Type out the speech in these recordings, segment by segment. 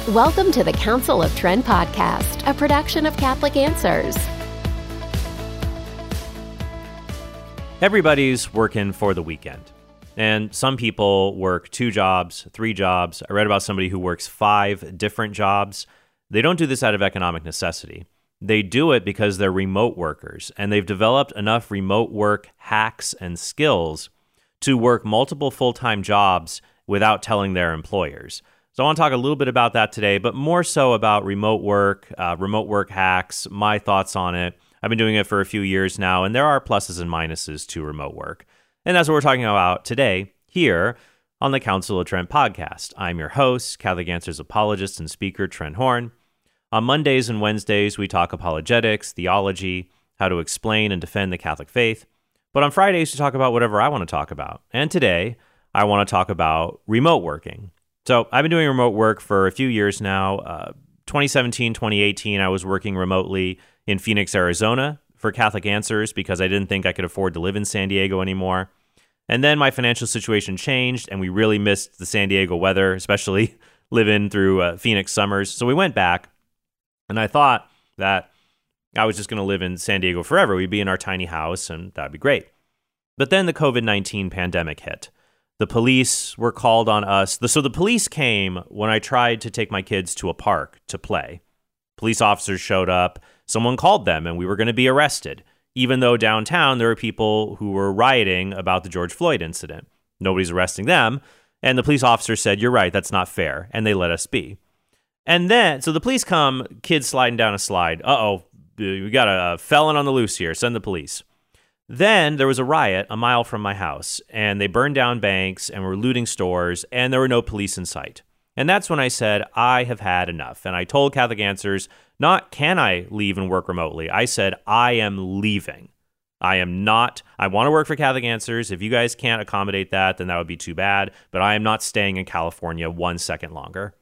Welcome to the Council of Trent podcast, a production of Catholic Answers. Everybody's working for the weekend. And some people work 2 jobs, 3 jobs. I read about somebody who works 5 different jobs. They don't do this out of economic necessity. They do it because they're remote workers, and they've developed enough remote work hacks and skills to work multiple full-time jobs without telling their employers. So I want to talk a little bit about that today, but more so about remote work hacks, my thoughts on it. I've been doing it for a few years now, and there are pluses and minuses to remote work. And that's what we're talking about today here on the Council of Trent podcast. I'm your host, Catholic Answers apologist and speaker, Trent Horn. On Mondays and Wednesdays, we talk apologetics, theology, how to explain and defend the Catholic faith. But on Fridays, we talk about whatever I want to talk about. And today, I want to talk about remote working. So I've been doing remote work for a few years now. 2017, 2018, I was working remotely in Phoenix, Arizona for Catholic Answers because I didn't think I could afford to live in San Diego anymore. And then my financial situation changed and we really missed the San Diego weather, especially living through Phoenix summers. So we went back and I thought that I was just going to live in San Diego forever. We'd be in our tiny house and that'd be great. But then the COVID-19 pandemic hit. The police were called on us. So the police came when I tried to take my kids to a park to play. Police officers showed up. Someone called them and we were going to be arrested, even though downtown there were people who were rioting about the George Floyd incident. Nobody's arresting them. And the police officer said, "You're right, that's not fair." And they let us be. And then, so the police come, kids sliding down a slide. Uh-oh, we got a felon on the loose here. Send the police. Then there was a riot a mile from my house, and they burned down banks and were looting stores, and there were no police in sight. And that's when I said, I have had enough. And I told Catholic Answers, not can I leave and work remotely. I said, I am leaving. I want to work for Catholic Answers. If you guys can't accommodate that, then that would be too bad. But I am not staying in California 1 second longer.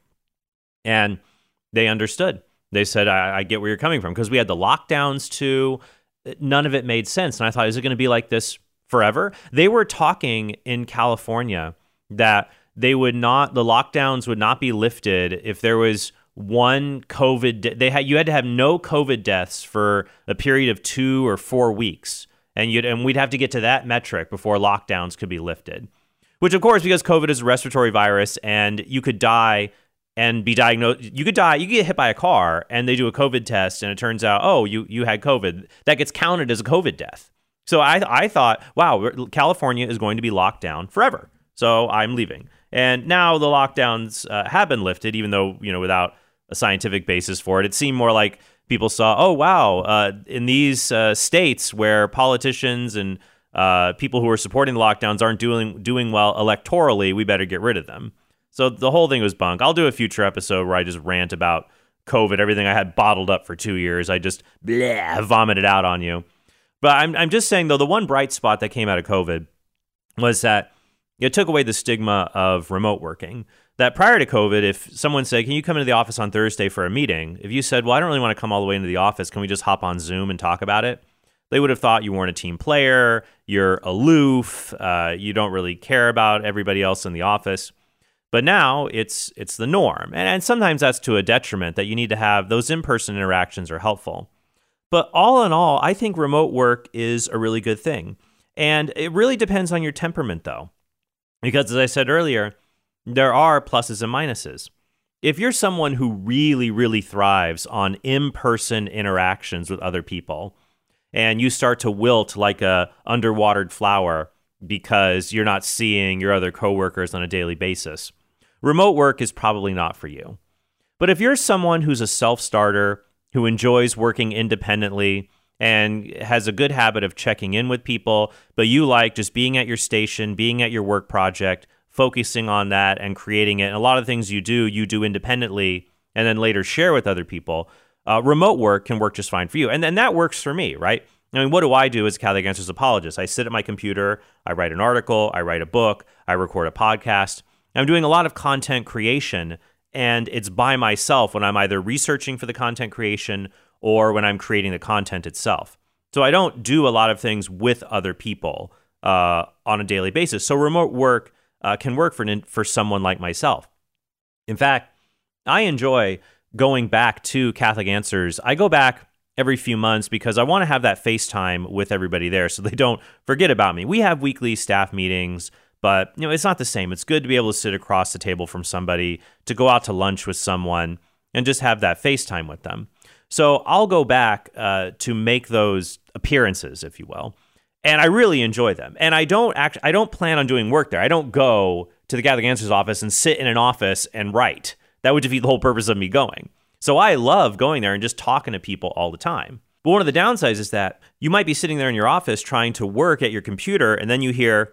And they understood. They said, I get where you're coming from. Because we had the lockdowns too. None of it made sense. And I thought, is it going to be like this forever? They were talking in California that the lockdowns would not be lifted if there was one COVID. You had to have no COVID deaths for a period of 2 or 4 weeks. And we'd have to get to that metric before lockdowns could be lifted. Which, of course, because COVID is a respiratory virus and you could die and be diagnosed. You could get hit by a car and they do a COVID test and it turns out, oh, you had COVID. That gets counted as a COVID death. So I thought, wow, California is going to be locked down forever. So I'm leaving. And now the lockdowns have been lifted, even though, without a scientific basis for it. It seemed more like people saw, oh, wow, in these states where politicians and people who are supporting the lockdowns aren't doing well electorally, we better get rid of them. So the whole thing was bunk. I'll do a future episode where I just rant about COVID, everything I had bottled up for 2 years. I just vomited out on you. But I'm just saying, though, the one bright spot that came out of COVID was that it took away the stigma of remote working. That prior to COVID, if someone said, can you come into the office on Thursday for a meeting? If you said, well, I don't really want to come all the way into the office. Can we just hop on Zoom and talk about it? They would have thought you weren't a team player. You're aloof. You don't really care about everybody else in the office. But now it's the norm. And sometimes that's to a detriment that you need to have those in-person interactions are helpful. But all in all, I think remote work is a really good thing. And it really depends on your temperament, though. Because as I said earlier, there are pluses and minuses. If you're someone who really, really thrives on in-person interactions with other people, and you start to wilt like a underwatered flower because you're not seeing your other coworkers on a daily basis, remote work is probably not for you. But if you're someone who's a self-starter, who enjoys working independently and has a good habit of checking in with people, but you like just being at your station, being at your work project, focusing on that and creating it, and a lot of things you do independently and then later share with other people, remote work can work just fine for you. And then that works for me, right? I mean, what do I do as a Catholic Answers apologist? I sit at my computer, I write an article, I write a book, I record a podcast. I'm doing a lot of content creation, and it's by myself when I'm either researching for the content creation or when I'm creating the content itself. So I don't do a lot of things with other people on a daily basis. So remote work can work for someone like myself. In fact, I enjoy going back to Catholic Answers. I go back every few months because I want to have that FaceTime with everybody there so they don't forget about me. We have weekly staff meetings, but it's not the same. It's good to be able to sit across the table from somebody, to go out to lunch with someone, and just have that FaceTime with them. So I'll go back to make those appearances, if you will, and I really enjoy them. And I don't plan on doing work there. I don't go to the Catholic Answers office and sit in an office and write. That would defeat the whole purpose of me going. So I love going there and just talking to people all the time. But one of the downsides is that you might be sitting there in your office trying to work at your computer, and then you hear,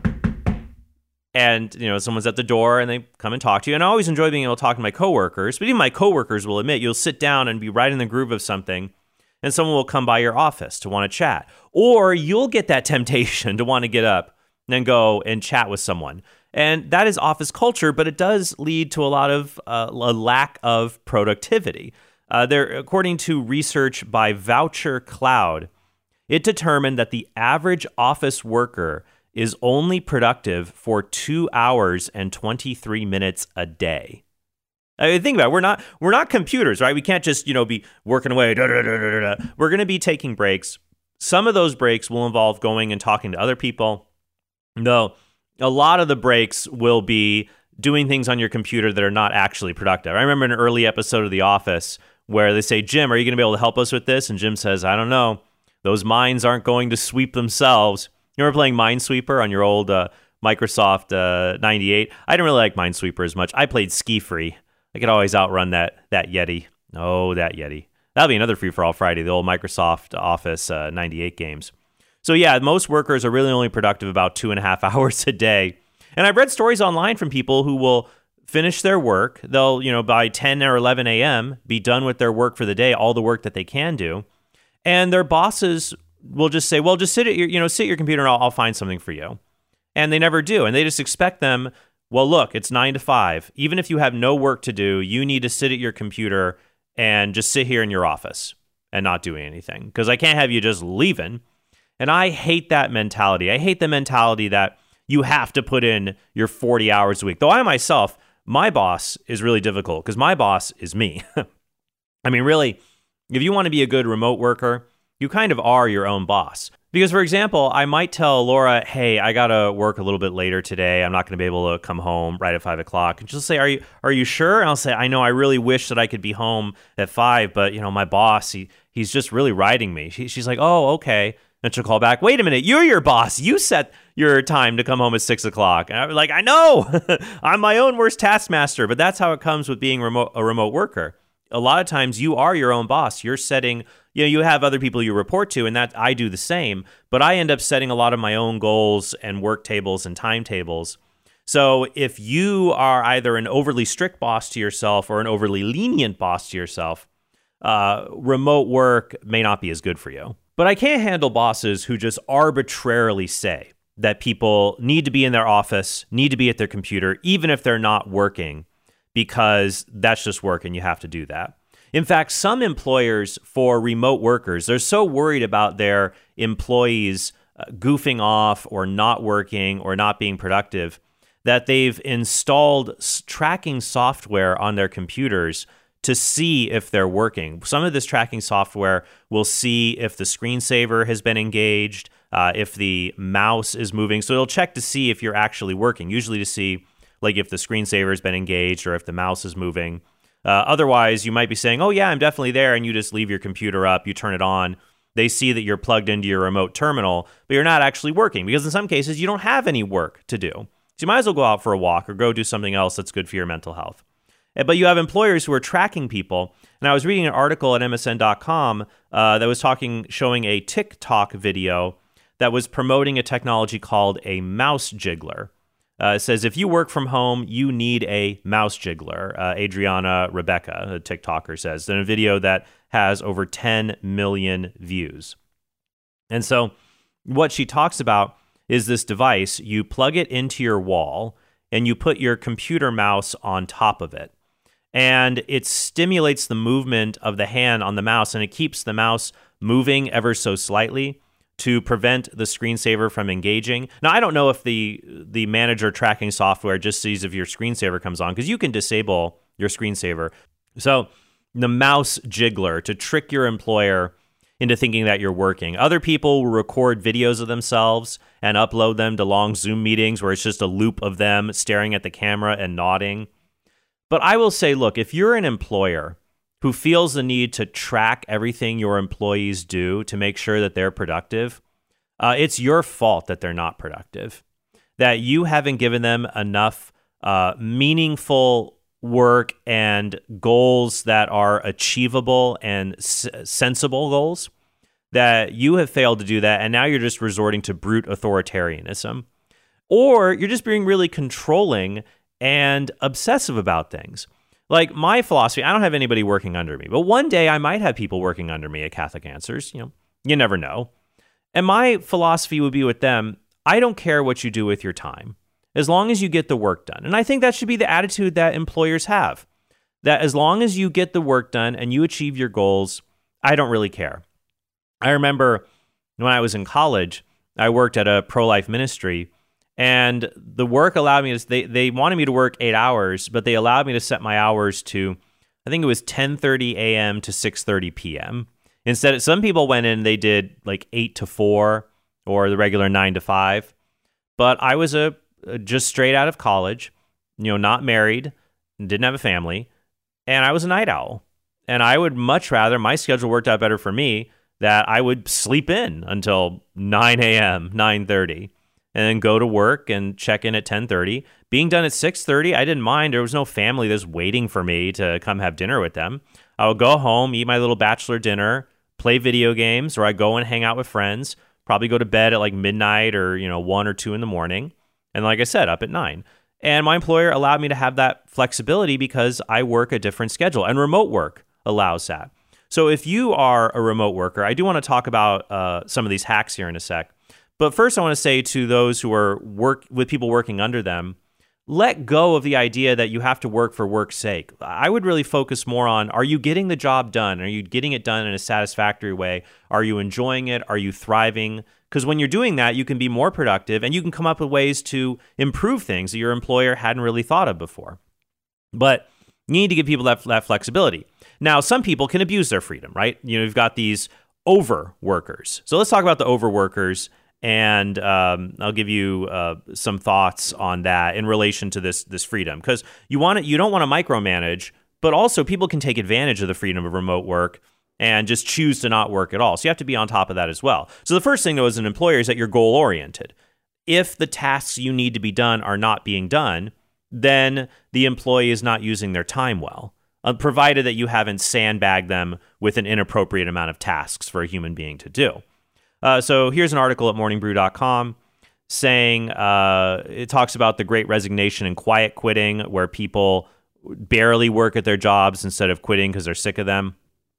and someone's at the door and they come and talk to you. And I always enjoy being able to talk to my coworkers, but even my coworkers will admit you'll sit down and be right in the groove of something, and someone will come by your office to want to chat. Or you'll get that temptation to want to get up and then go and chat with someone. And that is office culture, but it does lead to a lot of a lack of productivity. According to research by Voucher Cloud, it determined that the average office worker is only productive for 2 hours and 23 minutes a day. I mean, think about it. We're not computers, right? We can't just be working away. We're going to be taking breaks. Some of those breaks will involve going and talking to other people. No. A lot of the breaks will be doing things on your computer that are not actually productive. I remember an early episode of The Office where they say, Jim, are you going to be able to help us with this? And Jim says, I don't know. Those mines aren't going to sweep themselves. You remember playing Minesweeper on your old Microsoft 98? I didn't really like Minesweeper as much. I played Ski Free. I could always outrun that Yeti. Oh, that Yeti. That'll be another free-for-all Friday, the old Microsoft Office 98 games. So yeah, most workers are really only productive about 2.5 hours a day. And I've read stories online from people who will finish their work. They'll, by 10 or 11 a.m., be done with their work for the day, all the work that they can do. And their bosses will just say, well, just sit at your computer and I'll find something for you. And they never do. And they just expect them, well, look, it's 9 to 5. Even if you have no work to do, you need to sit at your computer and just sit here in your office and not doing anything. Because I can't have you just leaving. And I hate that mentality. I hate the mentality that you have to put in your 40 hours a week. Though I myself, my boss is really difficult because my boss is me. I mean, really, if you want to be a good remote worker, you kind of are your own boss. Because, for example, I might tell Laura, hey, I got to work a little bit later today. I'm not going to be able to come home right at 5 o'clock. And she'll say, are you sure? And I'll say, I know, I really wish that I could be home at 5, but, my boss, he's just really riding me. She's like, oh, okay. And she'll call back, wait a minute, you're your boss. You set your time to come home at 6 o'clock. And I'm like, I know. I'm my own worst taskmaster. But that's how it comes with being a remote worker. A lot of times you are your own boss. You're setting, you have other people you report to, and that I do the same. But I end up setting a lot of my own goals and work tables and timetables. So if you are either an overly strict boss to yourself or an overly lenient boss to yourself, remote work may not be as good for you. But I can't handle bosses who just arbitrarily say that people need to be in their office, need to be at their computer, even if they're not working, because that's just work and you have to do that. In fact, some employers for remote workers, they're so worried about their employees goofing off or not working or not being productive that they've installed tracking software on their computers to see if they're working. Some of this tracking software will see if the screensaver has been engaged, if the mouse is moving. So it'll check to see if you're actually working, usually to see like if the screensaver has been engaged or if the mouse is moving. Otherwise, you might be saying, oh yeah, I'm definitely there, and you just leave your computer up, you turn it on. They see that you're plugged into your remote terminal, but you're not actually working because in some cases you don't have any work to do. So you might as well go out for a walk or go do something else that's good for your mental health. But you have employers who are tracking people. And I was reading an article at MSN.com that was showing a TikTok video that was promoting a technology called a mouse jiggler. It says, if you work from home, you need a mouse jiggler. Adriana Rebecca, a TikToker, says, in a video that has over 10 million views. And so what she talks about is this device. You plug it into your wall, and you put your computer mouse on top of it. And it stimulates the movement of the hand on the mouse, and it keeps the mouse moving ever so slightly to prevent the screensaver from engaging. Now, I don't know if the manager tracking software just sees if your screensaver comes on, because you can disable your screensaver. So the mouse jiggler to trick your employer into thinking that you're working. Other people will record videos of themselves and upload them to long Zoom meetings where it's just a loop of them staring at the camera and nodding. But I will say, look, if you're an employer who feels the need to track everything your employees do to make sure that they're productive, it's your fault that they're not productive, that you haven't given them enough meaningful work and goals that are achievable and sensible goals, that you have failed to do that, and now you're just resorting to brute authoritarianism. Or you're just being really controlling and obsessive about things. Like my philosophy, I don't have anybody working under me, but one day I might have people working under me at Catholic Answers. You never know. And my philosophy would be with them, I don't care what you do with your time, as long as you get the work done. And I think that should be the attitude that employers have, that as long as you get the work done and you achieve your goals, I don't really care. I remember when I was in college, I worked at a pro-life ministry, and the work allowed me to, they wanted me to work 8 hours, but they allowed me to set my hours to, I think it was 10:30 a.m. to 6:30 p.m. Instead, some people went in, they did like 8 to 4 or the regular 9 to 5. But I was just straight out of college, not married, didn't have a family, and I was a night owl. And I would much rather, my schedule worked out better for me, that I would sleep in until 9 a.m., 9:30, and then go to work and check in at 10:30. Being done at 6:30, I didn't mind. There was no family that's waiting for me to come have dinner with them. I would go home, eat my little bachelor dinner, play video games, or I'd go and hang out with friends, probably go to bed at like midnight or 1 or 2 in the morning. And like I said, up at 9. And my employer allowed me to have that flexibility because I work a different schedule, and remote work allows that. So if you are a remote worker, I do want to talk about some of these hacks here in a sec. But first, I want to say to those who are with people working under them, let go of the idea that you have to work for work's sake. I would really focus more on, are you getting the job done? Are you getting it done in a satisfactory way? Are you enjoying it? Are you thriving? Because when you're doing that, you can be more productive and you can come up with ways to improve things that your employer hadn't really thought of before. But you need to give people that flexibility. Now, some people can abuse their freedom, right? You've got these overworkers. So let's talk about the overworkers, and I'll give you some thoughts on that in relation to this freedom, because you don't want to micromanage, but also people can take advantage of the freedom of remote work and just choose to not work at all. So you have to be on top of that as well. So the first thing, though, as an employer is that you're goal-oriented. If the tasks you need to be done are not being done, then the employee is not using their time well, provided that you haven't sandbagged them with an inappropriate amount of tasks for a human being to do. So here's an article at morningbrew.com saying it talks about the great resignation and quiet quitting, where people barely work at their jobs instead of quitting because they're sick of them.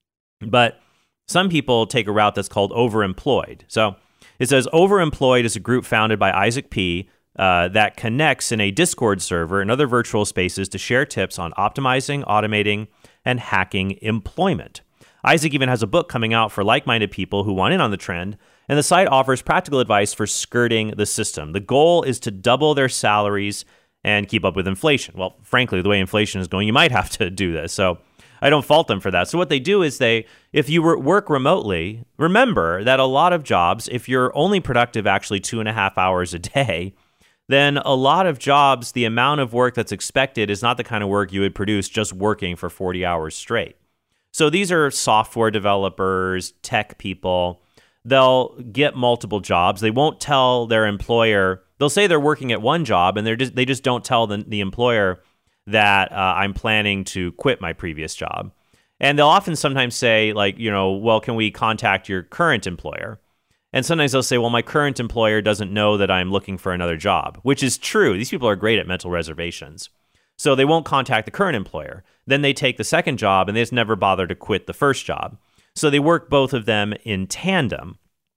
But some people take a route that's called overemployed. So it says Overemployed is a group founded by Isaac P. That connects in a Discord server and other virtual spaces to share tips on optimizing, automating, and hacking employment. Isaac even has a book coming out for like-minded people who want in on the trend, and the site offers practical advice for skirting the system. The goal is to double their salaries and keep up with inflation. Well, frankly, the way inflation is going, you might have to do this. So I don't fault them for that. So what they do is if you work remotely, remember that a lot of jobs, if you're only productive actually 2.5 hours a day, then a lot of jobs, the amount of work that's expected is not the kind of work you would produce just working for 40 hours straight. So these are software developers, tech people. They'll get multiple jobs. They won't tell their employer. They'll say they're working at one job, and they just don't tell the employer that I'm planning to quit my previous job. And they'll often sometimes say, like, well, can we contact your current employer? And sometimes they'll say, well, my current employer doesn't know that I'm looking for another job, which is true. These people are great at mental reservations. So they won't contact the current employer. Then they take the second job, and they just never bother to quit the first job. So they work both of them in tandem.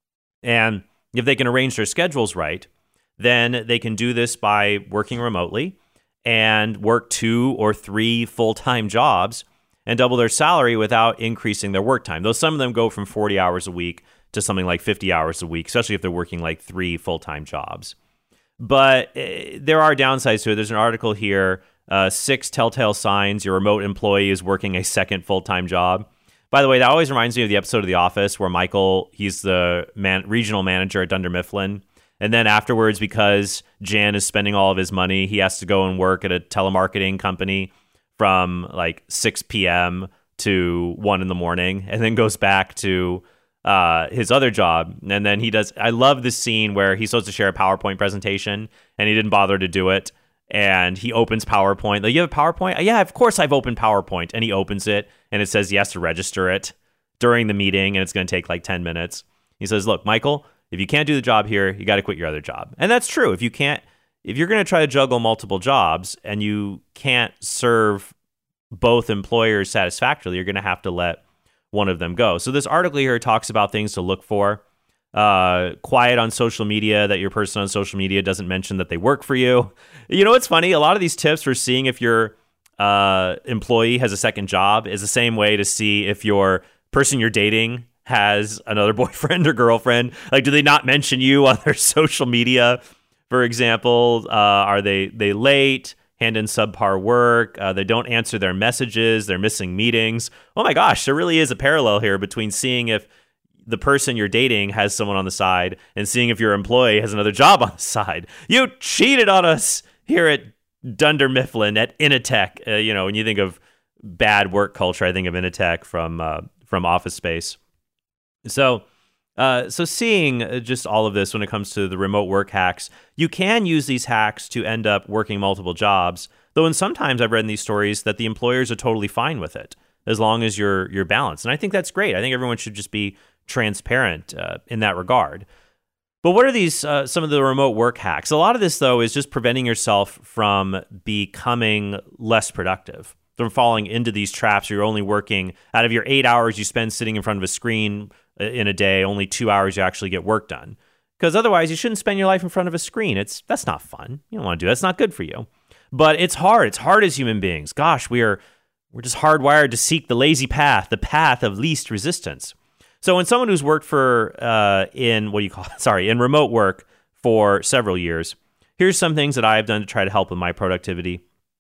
And if they can arrange their schedules right, then they can do this by working remotely and work 2 or 3 full-time jobs and double their salary without increasing their work time. Though some of them go from 40 hours a week to something like 50 hours a week, especially if they're working like 3 full-time jobs. But there are downsides to it. There's an article here 6 telltale signs your remote employee is working a second full-time job. By the way, that always reminds me of the episode of The Office where Michael, he's the regional manager at Dunder Mifflin. And then afterwards, because Jan is spending all of his money, he has to go and work at a telemarketing company from like 6 p.m. to 1 in the morning, and then goes back to his other job. And then I love this scene where he's supposed to share a PowerPoint presentation, and he didn't bother to do it. And he opens PowerPoint. Like, you have a PowerPoint? Yeah, of course I've opened PowerPoint. And he opens it, and it says he has to register it during the meeting, and it's going to take like 10 minutes. He says, look, Michael, if you can't do the job here, you got to quit your other job. And that's true. If you're going to try to juggle multiple jobs and you can't serve both employers satisfactorily, you're going to have to let one of them go. So this article here talks about things to look for. Quiet on social media, that your person on social media doesn't mention that they work for you. You know what's funny? A lot of these tips for seeing if your employee has a second job is the same way to see if your person you're dating has another boyfriend or girlfriend. Like, do they not mention you on their social media? For example, are they late, hand in subpar work, they don't answer their messages, they're missing meetings. Oh my gosh, there really is a parallel here between seeing if the person you're dating has someone on the side and seeing if your employee has another job on the side. You cheated on us here at Dunder Mifflin at Initech. When you think of bad work culture, I think of Initech from Office Space. So seeing just all of this when it comes to the remote work hacks, you can use these hacks to end up working multiple jobs, though sometimes I've read in these stories that the employers are totally fine with it as long as you're balanced. And I think that's great. I think everyone should just be transparent in that regard. But what are these some of the remote work hacks? A lot of this, though, is just preventing yourself from becoming less productive, from falling into these traps where you're only working out of your 8 hours you spend sitting in front of a screen in a day, only 2 hours you actually get work done. Because otherwise, you shouldn't spend your life in front of a screen. That's not fun. You don't want to do that. It's not good for you. But it's hard. It's hard as human beings. Gosh, we're just hardwired to seek the lazy path, the path of least resistance. So when someone who's worked in remote work for several years, here's some things that I have done to try to help with my productivity.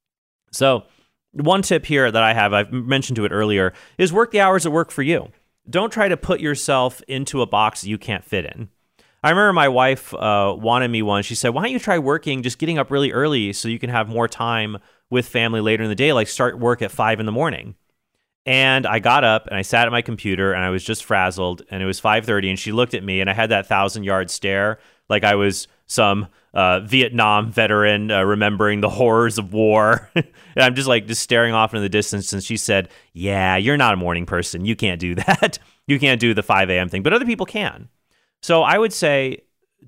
So one tip here that I've mentioned to it earlier, is work the hours that work for you. Don't try to put yourself into a box that you can't fit in. I remember my wife wanted me once. She said, why don't you try working, just getting up really early so you can have more time with family later in the day, like start work at 5 in the morning. And I got up and I sat at my computer and I was just frazzled, and it was 5:30 and she looked at me and I had that 1,000-yard stare like I was some Vietnam veteran remembering the horrors of war. And I'm just staring off into the distance, and she said, yeah, you're not a morning person. You can't do that. You can't do the 5 a.m. thing, but other people can. So I would say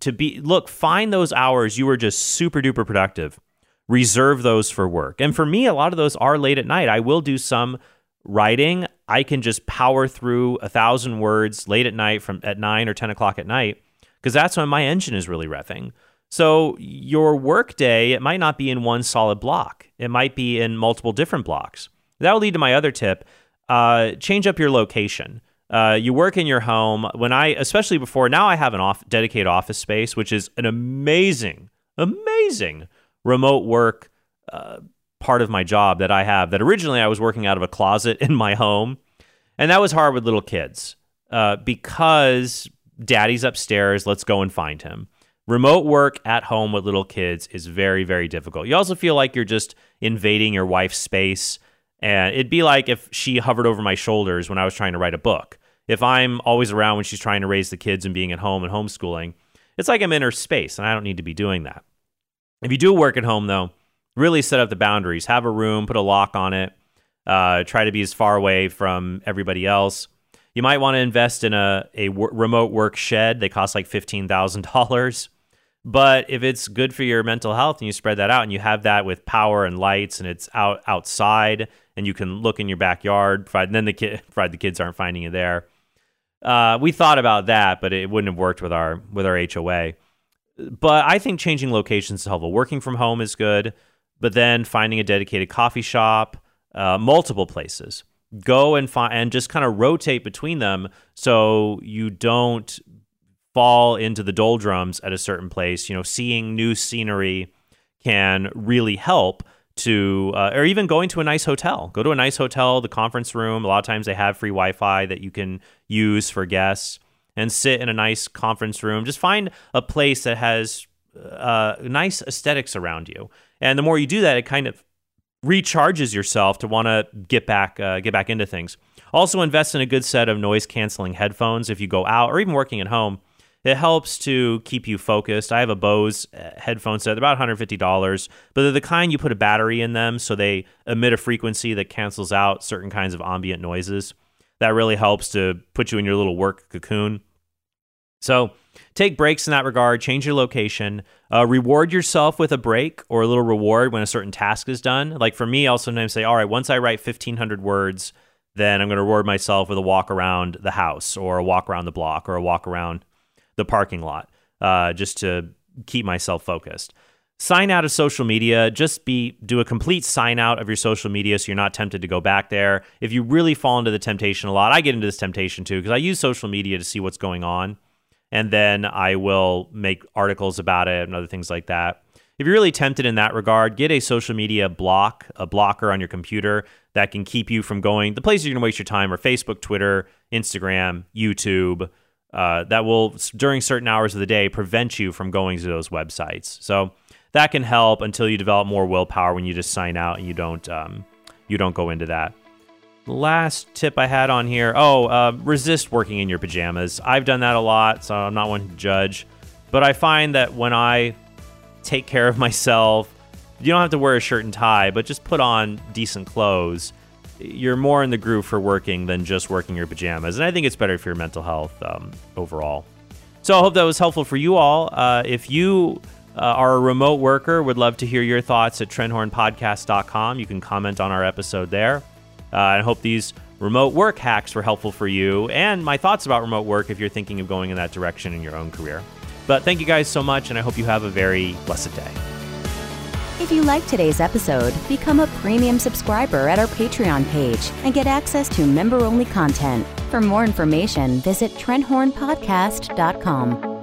find those hours you were just super duper productive. Reserve those for work. And for me, a lot of those are late at night. I will do some writing. I can just power through 1,000 words late at night at 9 or 10 o'clock at night, because that's when my engine is really revving. So your work day, it might not be in one solid block. It might be in multiple different blocks. That will lead to my other tip. Change up your location. You work in your home. Especially before, now I have an dedicated office space, which is an amazing remote work part of my job that I have, that originally I was working out of a closet in my home. And that was hard with little kids because daddy's upstairs. Let's go and find him. Remote work at home with little kids is very, very difficult. You also feel like you're just invading your wife's space. And it'd be like if she hovered over my shoulders when I was trying to write a book. If I'm always around when she's trying to raise the kids and being at home and homeschooling, it's like I'm in her space, and I don't need to be doing that. If you do work at home, though, really set up the boundaries. Have a room, put a lock on it. Try to be as far away from everybody else. You might want to invest in a remote work shed. They cost like $15,000. But if it's good for your mental health and you spread that out and you have that with power and lights and it's outside and you can look in your backyard, provided the kids aren't finding you there. We thought about that, but it wouldn't have worked with our HOA. But I think changing locations is helpful. Working from home is good, but then finding a dedicated coffee shop, multiple places. Go and just kind of rotate between them so you don't fall into the doldrums at a certain place. Seeing new scenery can really help to, or even going to a nice hotel. Go to a nice hotel, the conference room. A lot of times they have free Wi-Fi that you can use for guests, and sit in a nice conference room. Just find a place that has nice aesthetics around you. And the more you do that, it kind of recharges yourself to want to get back into things. Also, invest in a good set of noise-canceling headphones if you go out or even working at home. It helps to keep you focused. I have a Bose headphone set. They're about $150, but they're the kind you put a battery in them, so they emit a frequency that cancels out certain kinds of ambient noises. That really helps to put you in your little work cocoon. So take breaks in that regard. Change your location. Reward yourself with a break or a little reward when a certain task is done. Like for me, I'll sometimes say, all right, once I write 1,500 words, then I'm going to reward myself with a walk around the house or a walk around the block or a walk around the parking lot, just to keep myself focused. Sign out of social media. Just do a complete sign out of your social media so you're not tempted to go back there. If you really fall into the temptation a lot, I get into this temptation too, because I use social media to see what's going on, and then I will make articles about it and other things like that. If you're really tempted in that regard, get a social media blocker on your computer that can keep you from going. The places you're going to waste your time are Facebook, Twitter, Instagram, YouTube. That will, during certain hours of the day, prevent you from going to those websites. So that can help until you develop more willpower when you just sign out and you don't go into that. Last tip I had on here, resist working in your pajamas. I've done that a lot, so I'm not one to judge. But I find that when I take care of myself, you don't have to wear a shirt and tie, but just put on decent clothes. You're more in the groove for working than just working your pajamas. And I think it's better for your mental health overall. So I hope that was helpful for you all. If you are a remote worker, would love to hear your thoughts at TrentHornPodcast.com. You can comment on our episode there. I hope these remote work hacks were helpful for you and my thoughts about remote work if you're thinking of going in that direction in your own career. But thank you guys so much, and I hope you have a very blessed day. If you liked today's episode, become a premium subscriber at our Patreon page and get access to member-only content. For more information, visit TrentHornPodcast.com.